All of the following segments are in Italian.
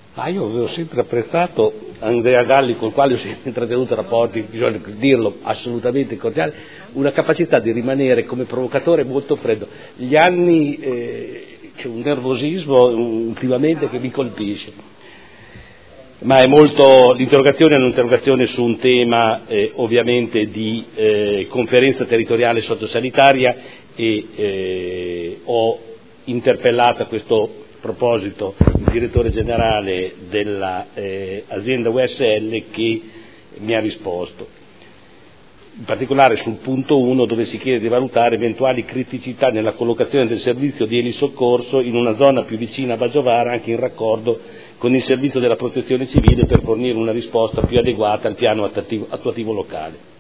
Ma io avevo sempre apprezzato Andrea Galli, con il quale ho sempre intrattenuto rapporti, bisogna dirlo, assolutamente cordiali, una capacità di rimanere come provocatore molto freddo. Gli anni c'è un nervosismo ultimamente che mi colpisce. Ma l'interrogazione è un'interrogazione su un tema ovviamente di conferenza territoriale sociosanitaria e ho interpellato a questo proposito il direttore generale dell'azienda USL che mi ha risposto, in particolare sul punto 1 dove si chiede di valutare eventuali criticità nella collocazione del servizio di elisoccorso in una zona più vicina a Baggiovara, anche in raccordo con il servizio della protezione civile per fornire una risposta più adeguata al piano attuativo locale.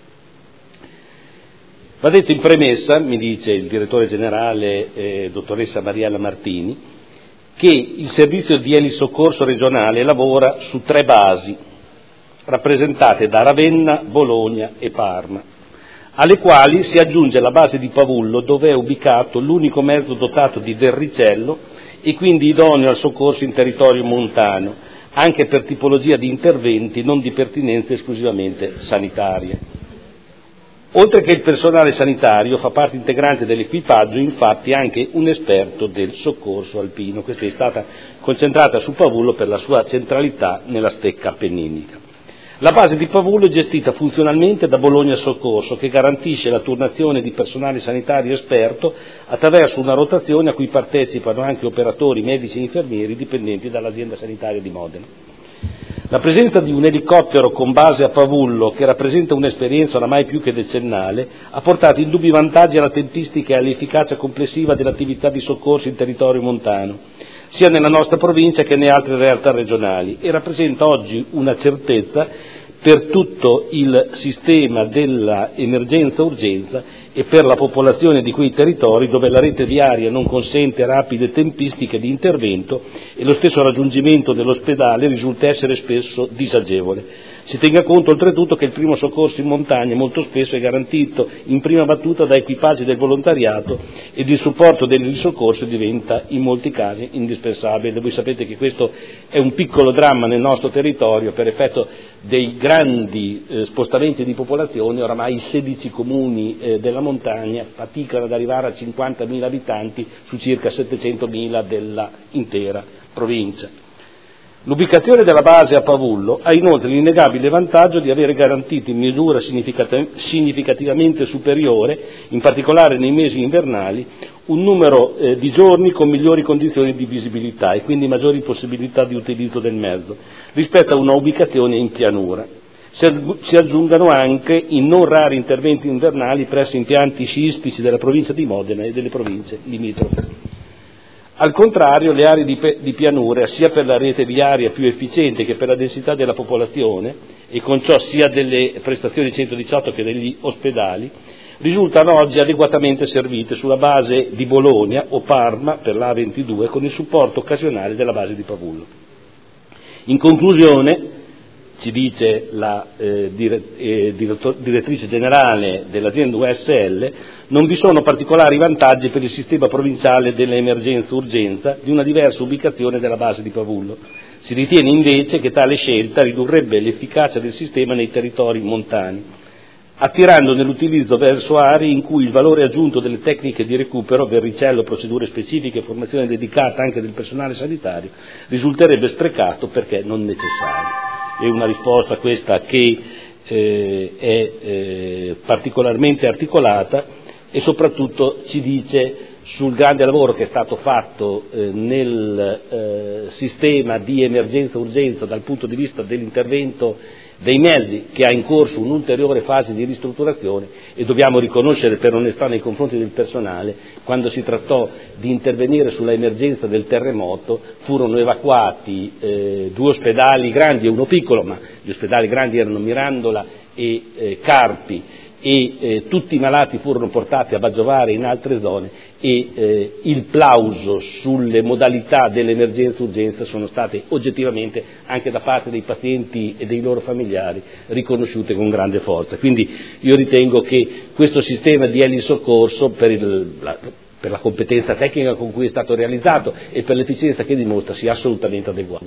Va detto in premessa, mi dice il direttore generale dottoressa Mariella Martini, che il servizio di elisoccorso regionale lavora su 3 basi, rappresentate da Ravenna, Bologna e Parma, alle quali si aggiunge la base di Pavullo, dove è ubicato l'unico mezzo dotato di verricello e quindi idoneo al soccorso in territorio montano, anche per tipologia di interventi non di pertinenza esclusivamente sanitaria. Oltre che il personale sanitario fa parte integrante dell'equipaggio infatti anche un esperto del soccorso alpino. Questa è stata concentrata su Pavullo per la sua centralità nella stecca appenninica. La base di Pavullo è gestita funzionalmente da Bologna Soccorso, che garantisce la turnazione di personale sanitario esperto attraverso una rotazione a cui partecipano anche operatori, medici e infermieri dipendenti dall'azienda sanitaria di Modena. La presenza di un elicottero con base a Pavullo, che rappresenta un'esperienza oramai più che decennale, ha portato indubbi vantaggi alla tempistica e all'efficacia complessiva dell'attività di soccorso in territorio montano, sia nella nostra provincia che nelle altre realtà regionali, e rappresenta oggi una certezza per tutto il sistema dell'emergenza-urgenza e per la popolazione di quei territori dove la rete viaria non consente rapide tempistiche di intervento e lo stesso raggiungimento dell'ospedale risulta essere spesso disagevole. Si tenga conto oltretutto che il primo soccorso in montagna molto spesso è garantito in prima battuta da equipaggi del volontariato ed il supporto del soccorso diventa in molti casi indispensabile. Voi sapete che questo è un piccolo dramma nel nostro territorio per effetto dei grandi spostamenti di popolazione. Oramai i 16 comuni della montagna faticano ad arrivare a 50.000 abitanti su circa 700.000 della intera provincia. L'ubicazione della base a Pavullo ha inoltre l'innegabile vantaggio di avere garantito in misura significativamente superiore, in particolare nei mesi invernali, un numero di giorni con migliori condizioni di visibilità e quindi maggiori possibilità di utilizzo del mezzo rispetto a una ubicazione in pianura. Si aggiungano anche i non rari interventi invernali presso impianti sciistici della provincia di Modena e delle province limitrofe. Al contrario, le aree di pianura, sia per la rete viaria più efficiente che per la densità della popolazione, e con ciò sia delle prestazioni 118 che degli ospedali, risultano oggi adeguatamente servite sulla base di Bologna o Parma per l'A22 con il supporto occasionale della base di Pavullo. In conclusione, ci dice la direttrice generale dell'azienda USL, non vi sono particolari vantaggi per il sistema provinciale dell'emergenza-urgenza di una diversa ubicazione della base di Pavullo. Si ritiene invece che tale scelta ridurrebbe l'efficacia del sistema nei territori montani, attirando nell'utilizzo verso aree in cui il valore aggiunto delle tecniche di recupero, verricello, procedure specifiche e formazione dedicata anche del personale sanitario, risulterebbe sprecato perché non necessario. È una risposta questa che è particolarmente articolata e soprattutto ci dice sul grande lavoro che è stato fatto nel sistema di emergenza-urgenza dal punto di vista dell'intervento dei mezzi, che ha in corso un'ulteriore fase di ristrutturazione, e dobbiamo riconoscere per onestà nei confronti del personale, quando si trattò di intervenire sulla emergenza del terremoto furono evacuati 2 ospedali grandi e uno piccolo, ma gli ospedali grandi erano Mirandola e Carpi, e tutti i malati furono portati a Baggiovara e in altre zone, e il plauso sulle modalità dell'emergenza-urgenza sono state oggettivamente anche da parte dei pazienti e dei loro familiari riconosciute con grande forza. Quindi io ritengo che questo sistema di elisoccorso per la competenza tecnica con cui è stato realizzato e per l'efficienza che dimostra sia assolutamente adeguato.